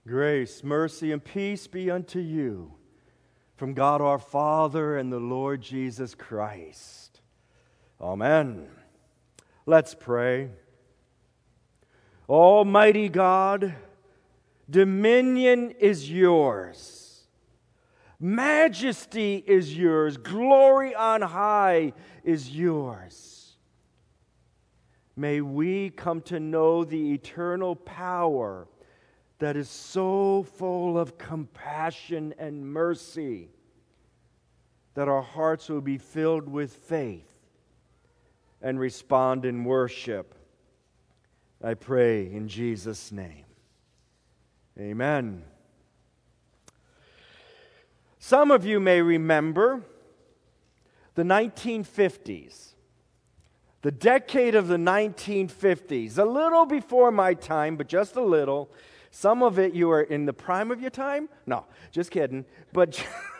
Grace, mercy, and peace be unto you from God our Father and the Lord Jesus Christ. Amen. Let's pray. Almighty God, dominion is yours. Majesty is yours. Glory on high is yours. May we come to know the eternal power that is so full of compassion and mercy that our hearts will be filled with faith and respond in worship. I pray in Jesus' name. Amen. Some of you may remember the 1950s. The decade of the 1950s. A little before my time, but just a little. Some of it you are in the prime of your time? No, just kidding. But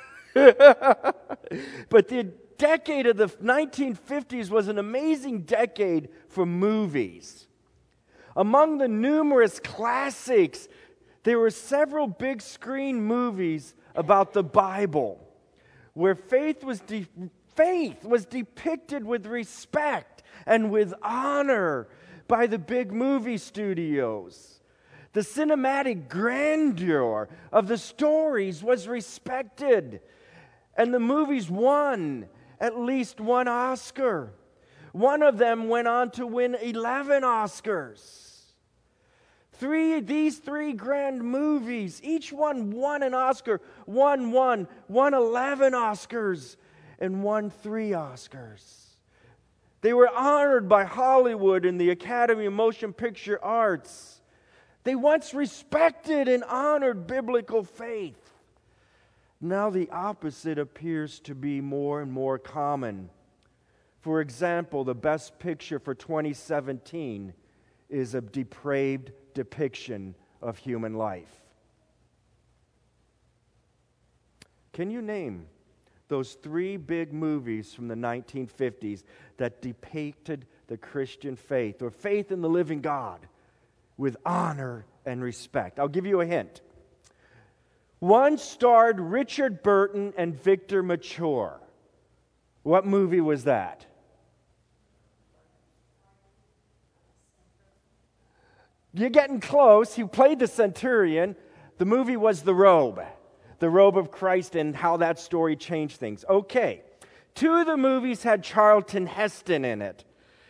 the decade of the 1950s was an amazing decade for movies. Among the numerous classics, there were several big screen movies about the Bible, where faith was depicted with respect and with honor by the big movie studios. The cinematic grandeur of the stories was respected, and the movies won at least one Oscar. One of them went on to win 11 Oscars. These three grand movies, each one won an Oscar. One 11 Oscars, and won 3 Oscars. They were honored by Hollywood and the Academy of Motion Picture Arts. They once respected and honored biblical faith. Now the opposite appears to be more and more common. For example, the best picture for 2017 is a depraved depiction of human life. Can you name those 3 big movies from the 1950s that depicted the Christian faith or faith in the living God with honor and respect? I'll give you a hint. One starred Richard Burton and Victor Mature. What movie was that? You're getting close. He played the centurion. The movie was The Robe of Christ, and how that story changed things. Okay. 2 of the movies had Charlton Heston in it.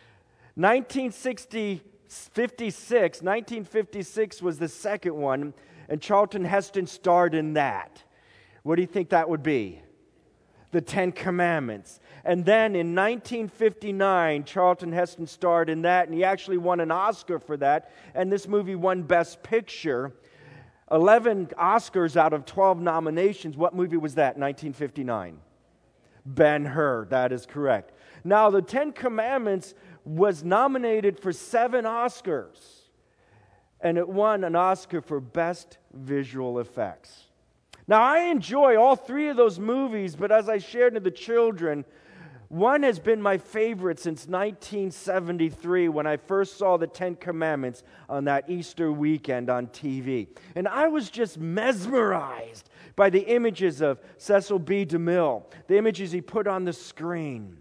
1956 was the second one, and Charlton Heston starred in that. What do you think that would be? The 10 Commandments. And then in 1959, Charlton Heston starred in that, and he actually won an Oscar for that, and this movie won Best Picture. 11 Oscars out of 12 nominations. What movie was that, 1959? Ben-Hur, that is correct. Now, the 10 Commandments was nominated for 7 Oscars, and it won an Oscar for Best Visual Effects. Now, I enjoy all 3 of those movies, but as I shared with the children, one has been my favorite since 1973 when I first saw the 10 Commandments on that Easter weekend on TV. And I was just mesmerized by the images of Cecil B. DeMille, the images he put on the screen.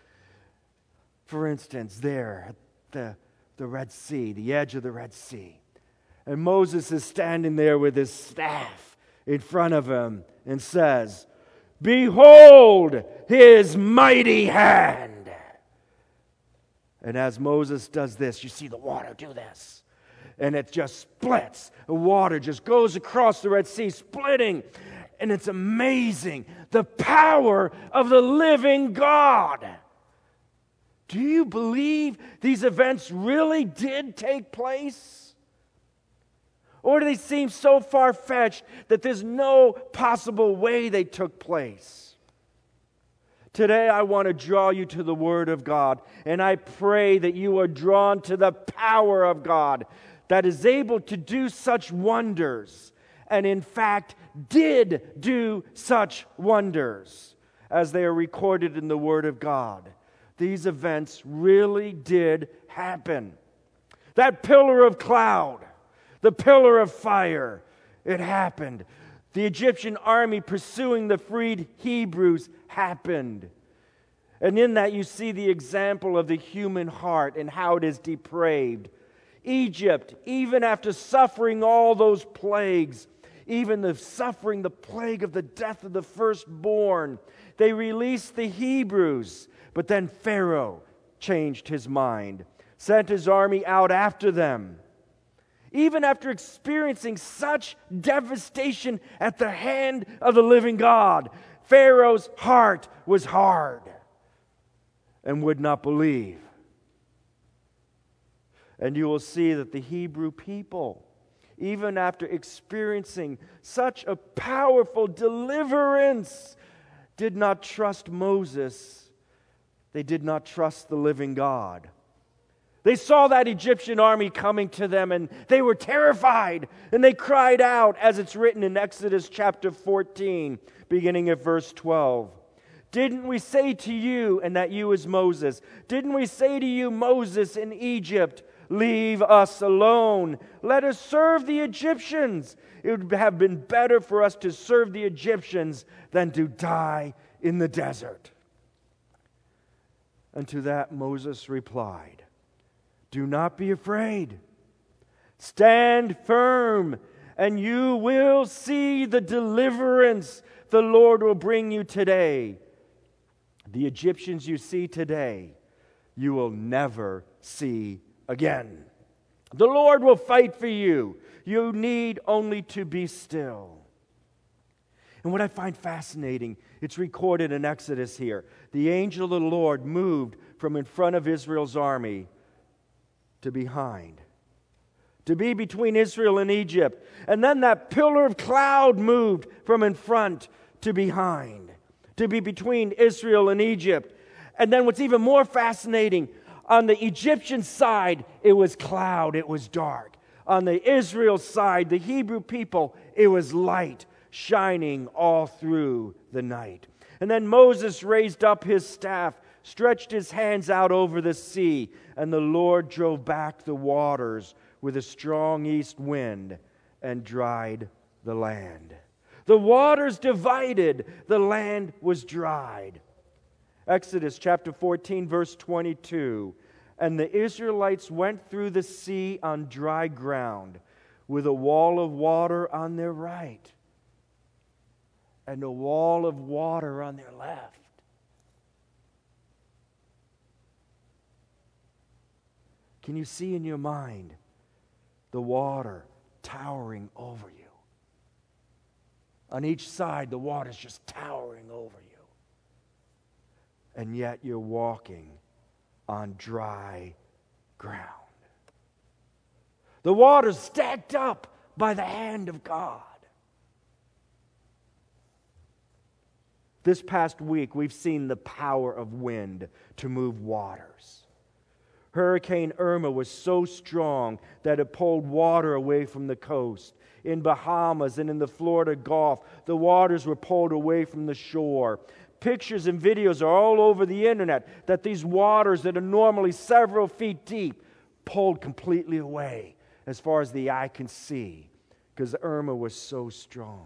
For instance, there at the Red Sea, the edge of the Red Sea. And Moses is standing there with his staff in front of him and says, "Behold his mighty hand." And as Moses does this, you see the water do this. And it just splits. The water just goes across the Red Sea, splitting. And it's amazing. The power of the living God. Do you believe these events really did take place? Or do they seem so far-fetched that there's no possible way they took place? Today I want to draw you to the Word of God, and I pray that you are drawn to the power of God that is able to do such wonders, and in fact did do such wonders as they are recorded in the Word of God. These events really did happen. That pillar of cloud, the pillar of fire, It happened. The Egyptian army pursuing the freed Hebrews happened. And in that you see the example of the human heart and how it is depraved. Egypt, even after suffering all those plagues, even the plague of the death of the firstborn, they released the Hebrews. But then Pharaoh changed his mind, sent his army out after them. Even after experiencing such devastation at the hand of the living God, Pharaoh's heart was hard and would not believe. And you will see that the Hebrew people, even after experiencing such a powerful deliverance, did not trust Moses. They did not trust the living God. They saw that Egyptian army coming to them, and they were terrified, and they cried out, as it's written in Exodus chapter 14, beginning at verse 12. Didn't we say to you, and that you is Moses, didn't we say to you, Moses, in Egypt, leave us alone, let us serve the Egyptians? It would have been better for us to serve the Egyptians than to die in the desert. And to that Moses replied, do not be afraid. Stand firm, and you will see the deliverance the Lord will bring you today. The Egyptians you see today, you will never see again. The Lord will fight for you. You need only to be still. And what I find fascinating, it's recorded in Exodus here. The angel of the Lord moved from in front of Israel's army to behind, to be between Israel and Egypt. And then that pillar of cloud moved from in front to behind, to be between Israel and Egypt. And then what's even more fascinating, on the Egyptian side, it was cloud, it was dark. On the Israel side, the Hebrew people, it was light, shining all through the night. And then Moses raised up his staff, stretched his hands out over the sea, and the Lord drove back the waters with a strong east wind and dried the land. The waters divided, the land was dried. Exodus chapter 14, verse 22. And the Israelites went through the sea on dry ground, with a wall of water on their right and a wall of water on their left. Can you see in your mind the water towering over you? On each side, the water's just towering over you. And yet you're walking on dry ground. The water's stacked up by the hand of God. This past week, we've seen the power of wind to move waters. Hurricane Irma was so strong that it pulled water away from the coast. In Bahamas and in the Florida Gulf, the waters were pulled away from the shore. Pictures and videos are all over the internet that these waters that are normally several feet deep pulled completely away as far as the eye can see because Irma was so strong.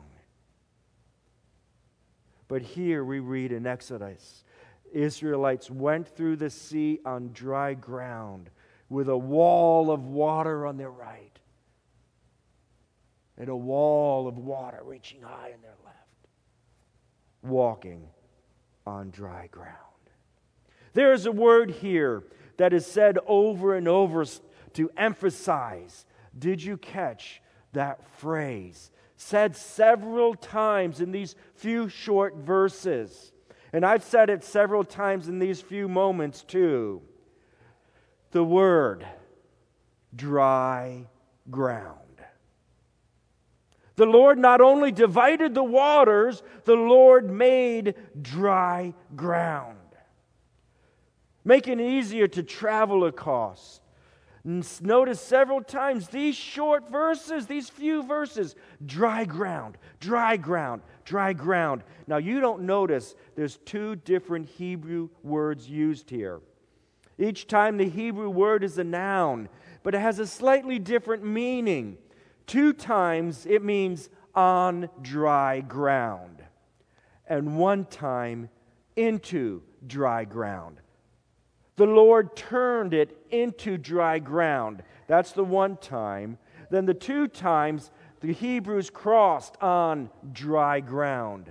But here we read in Exodus, Israelites went through the sea on dry ground with a wall of water on their right and a wall of water reaching high on their left, walking on dry ground. There is a word here that is said over and over to emphasize. Did you catch that phrase? Said several times in these few short verses. And I've said it several times in these few moments too. The word dry ground. The Lord not only divided the waters, the Lord made dry ground, making it easier to travel across. Notice several times these short verses, these few verses, dry ground, dry ground, dry ground. Now you don't notice there's two different Hebrew words used here. Each time the Hebrew word is a noun, but it has a slightly different meaning. 2 times it means on dry ground, and 1 time into dry ground. The Lord turned it into dry ground. That's the 1 time. Then the 2 times the Hebrews crossed on dry ground.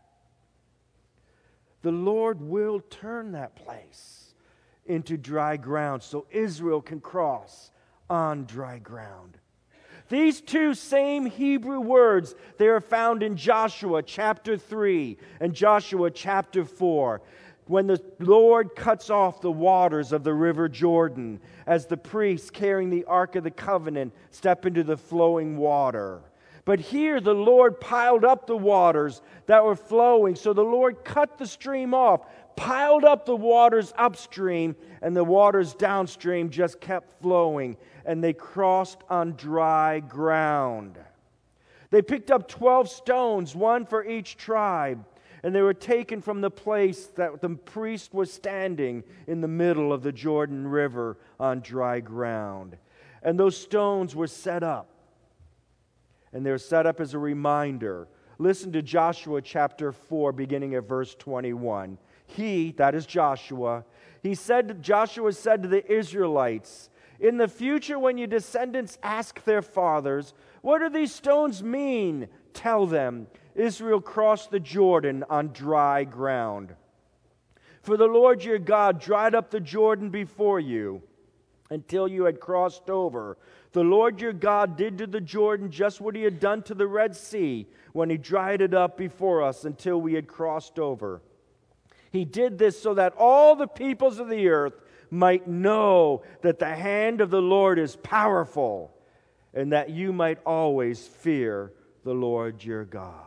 The Lord will turn that place into dry ground so Israel can cross on dry ground. These 2 same Hebrew words, they are found in Joshua chapter 3 and Joshua chapter 4. When the Lord cuts off the waters of the river Jordan as the priests carrying the Ark of the Covenant step into the flowing water. But here the Lord piled up the waters that were flowing. So the Lord cut the stream off, piled up the waters upstream, and the waters downstream just kept flowing. And they crossed on dry ground. They picked up 12 stones, 1 for each tribe. And they were taken from the place that the priest was standing in the middle of the Jordan River on dry ground. And those stones were set up. And they're set up as a reminder. Listen to Joshua chapter 4, beginning at verse 21. That is Joshua, Joshua said to the Israelites, "In the future when your descendants ask their fathers, 'What do these stones mean?' tell them, Israel crossed the Jordan on dry ground. For the Lord your God dried up the Jordan before you until you had crossed over. The Lord your God did to the Jordan just what he had done to the Red Sea when he dried it up before us until we had crossed over. He did this so that all the peoples of the earth might know that the hand of the Lord is powerful, and that you might always fear the Lord your God."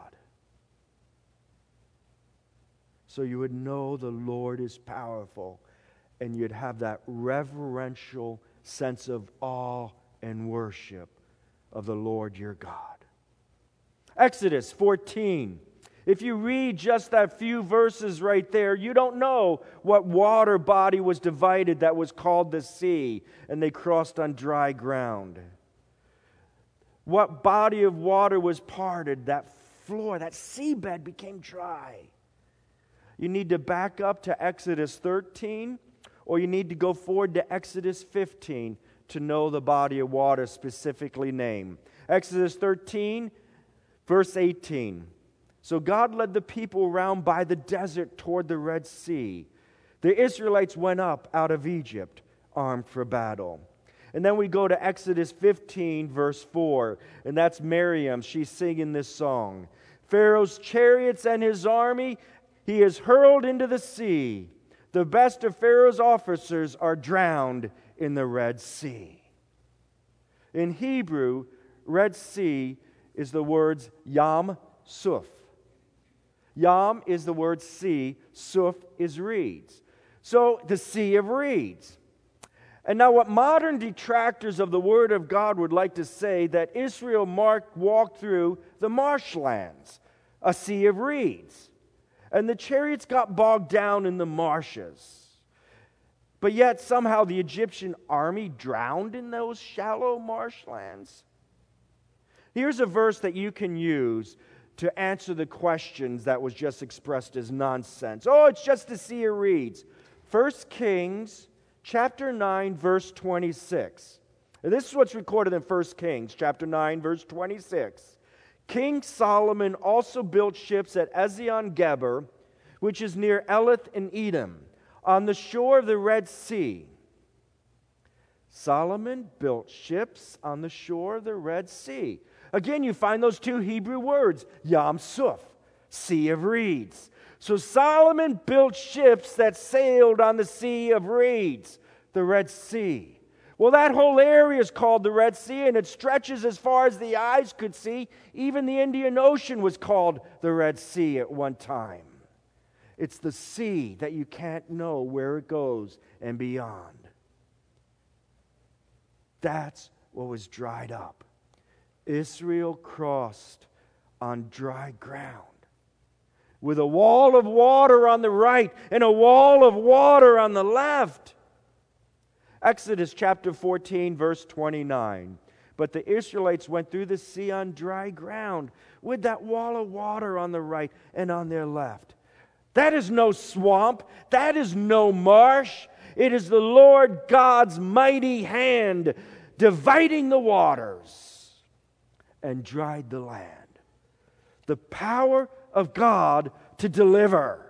So you would know the Lord is powerful, and you'd have that reverential sense of awe and worship of the Lord your God. Exodus 14. If you read just that few verses right there, you don't know what water body was divided that was called the sea, and they crossed on dry ground. What body of water was parted, that floor, that seabed became dry. You need to back up to Exodus 13, or you need to go forward to Exodus 15 to know the body of water specifically named. Exodus 13, verse 18. So God led the people around by the desert toward the Red Sea. The Israelites went up out of Egypt, armed for battle. And then we go to Exodus 15, verse 4, and that's Miriam. She's singing this song. Pharaoh's chariots and his army he is hurled into the sea. The best of Pharaoh's officers are drowned in the Red Sea. In Hebrew, Red Sea is the words Yam Suf. Yam is the word sea, Suf is reeds. So the Sea of Reeds. And now what modern detractors of the Word of God would like to say that Israel walked through the marshlands, a sea of reeds. And the chariots got bogged down in the marshes. But yet somehow the Egyptian army drowned in those shallow marshlands. Here's a verse that you can use to answer the questions that was just expressed as nonsense. Oh, it's just a sea of reeds. 1 Kings chapter 9, verse 26. And this is what's recorded in 1 Kings chapter 9, verse 26. King Solomon also built ships at Ezion-Geber, which is near Elath in Edom, on the shore of the Red Sea. Solomon built ships on the shore of the Red Sea. Again, you find those 2 Hebrew words, Yam Suf, Sea of Reeds. So Solomon built ships that sailed on the Sea of Reeds, the Red Sea. Well, that whole area is called the Red Sea, and it stretches as far as the eyes could see. Even the Indian Ocean was called the Red Sea at one time. It's the sea that you can't know where it goes and beyond. That's what was dried up. Israel crossed on dry ground with a wall of water on the right and a wall of water on the left. Exodus chapter 14, verse 29. But the Israelites went through the sea on dry ground with that wall of water on the right and on their left. That is no swamp. That is no marsh. It is the Lord God's mighty hand dividing the waters and dried the land. The power of God to deliver.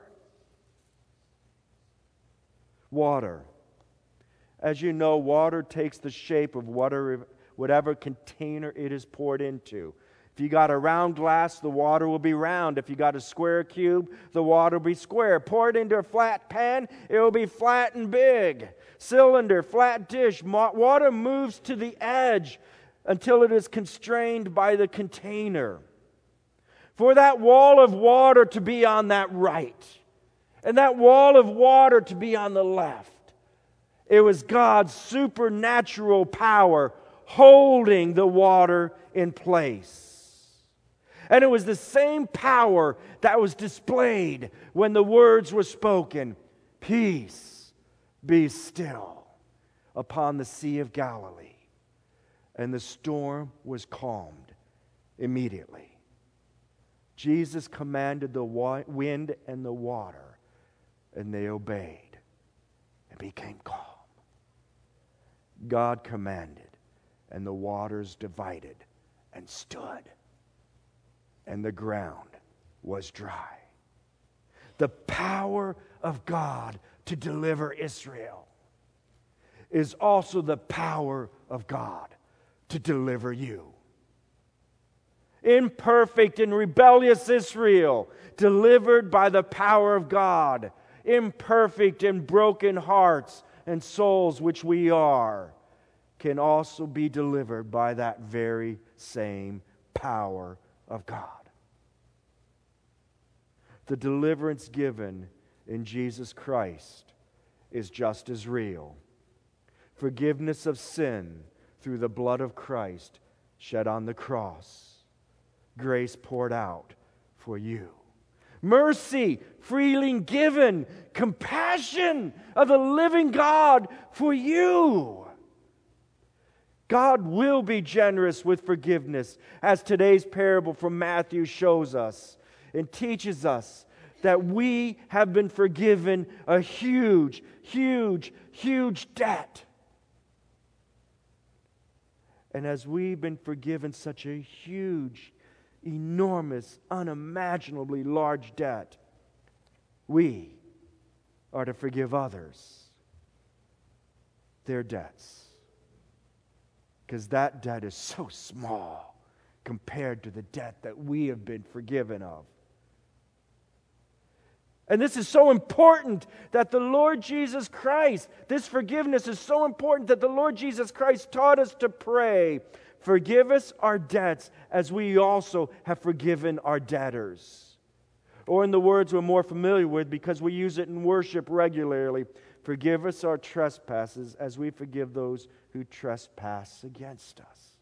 Water. As you know, water takes the shape of whatever container it is poured into. If you got a round glass, the water will be round. If you got a square cube, the water will be square. Pour it into a flat pan, it will be flat and big. Cylinder, flat dish, water moves to the edge until it is constrained by the container. For that wall of water to be on that right, and that wall of water to be on the left, it was God's supernatural power holding the water in place. And it was the same power that was displayed when the words were spoken, "Peace, be still," upon the Sea of Galilee. And the storm was calmed immediately. Jesus commanded the wind and the water, and they obeyed and became calm. God commanded, and the waters divided and stood, and the ground was dry. The power of God to deliver Israel is also the power of God to deliver you. Imperfect and rebellious Israel, delivered by the power of God. Imperfect and broken hearts and souls, which we are, can also be delivered by that very same power of God. The deliverance given in Jesus Christ is just as real. Forgiveness of sin through the blood of Christ shed on the cross. Grace poured out for you. Mercy freely given. Compassion of the living God for you. God will be generous with forgiveness, as today's parable from Matthew shows us and teaches us that we have been forgiven a huge, huge, huge debt. And as we've been forgiven such a huge, enormous, unimaginably large debt, we are to forgive others their debts. Because that debt is so small compared to the debt that we have been forgiven of. And this is so important that the Lord Jesus Christ, this forgiveness is so important that the Lord Jesus Christ taught us to pray, "Forgive us our debts as we also have forgiven our debtors." Or in the words we're more familiar with because we use it in worship regularly, "Forgive us our trespasses as we forgive those who trespass against us."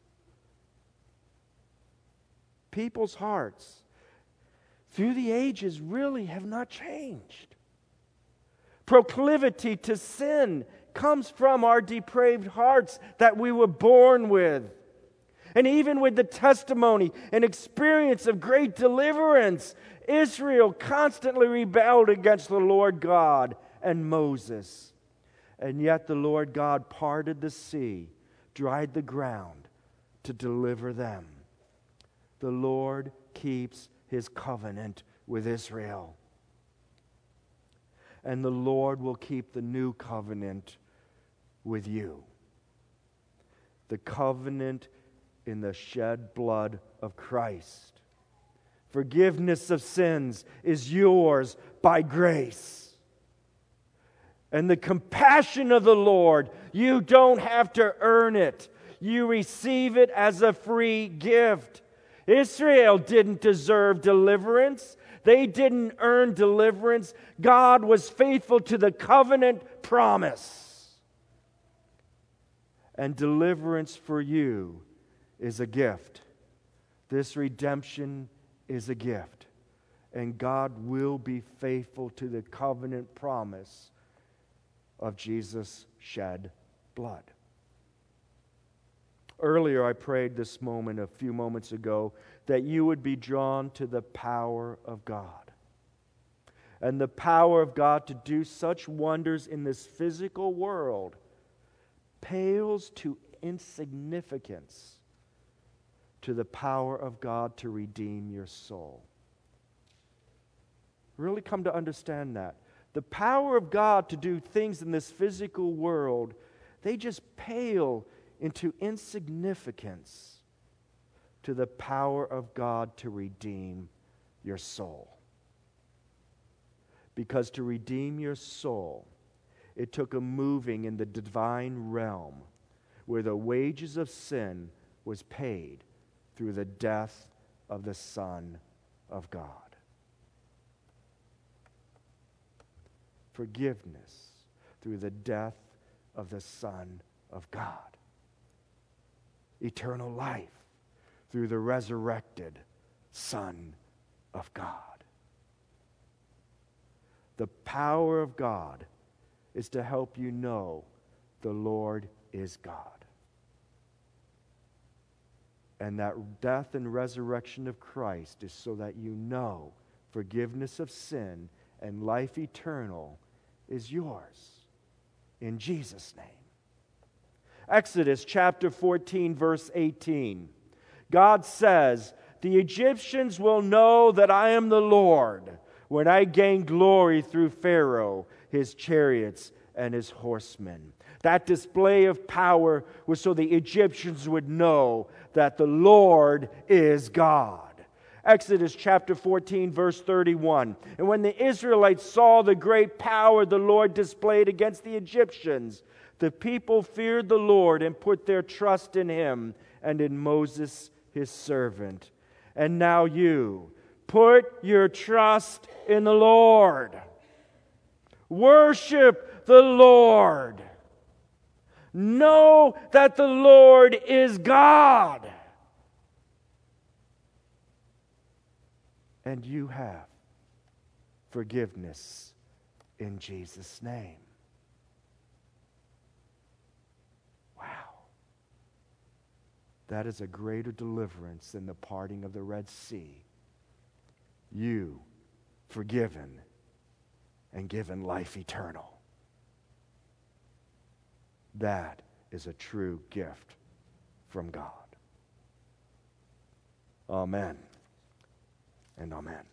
People's hearts through the ages really have not changed. Proclivity to sin comes from our depraved hearts that we were born with. And even with the testimony and experience of great deliverance, Israel constantly rebelled against the Lord God and Moses. And yet the Lord God parted the sea, dried the ground to deliver them. The Lord keeps His covenant with Israel. And the Lord will keep the new covenant with you. The covenant in the shed blood of Christ. Forgiveness of sins is yours by grace. And the compassion of the Lord, you don't have to earn it. You receive it as a free gift. Israel didn't deserve deliverance. They didn't earn deliverance. God was faithful to the covenant promise. And deliverance for you is a gift. This redemption is a gift. And God will be faithful to the covenant promise of Jesus' shed blood. Earlier, I prayed this moment a few moments ago that you would be drawn to the power of God. And the power of God to do such wonders in this physical world pales to insignificance to the power of God to redeem your soul. Really come to understand that. The power of God to do things in this physical world, they just pale into insignificance to the power of God to redeem your soul. Because to redeem your soul, it took a moving in the divine realm where the wages of sin was paid through the death of the Son of God. Forgiveness through the death of the Son of God. Eternal life through the resurrected Son of God. The power of God is to help you know the Lord is God. And that death and resurrection of Christ is so that you know forgiveness of sin and life eternal is yours in Jesus' name. Exodus chapter 14, verse 18. God says, "The Egyptians will know that I am the Lord when I gain glory through Pharaoh, his chariots, and his horsemen." That display of power was so the Egyptians would know that the Lord is God. Exodus chapter 14, verse 31. And when the Israelites saw the great power the Lord displayed against the Egyptians, the people feared the Lord and put their trust in Him and in Moses his servant. And now you, put your trust in the Lord. Worship the Lord. Know that the Lord is God. And you have forgiveness in Jesus' name. Wow. That is a greater deliverance than the parting of the Red Sea. You forgiven and given life eternal. That is a true gift from God. Amen and amen.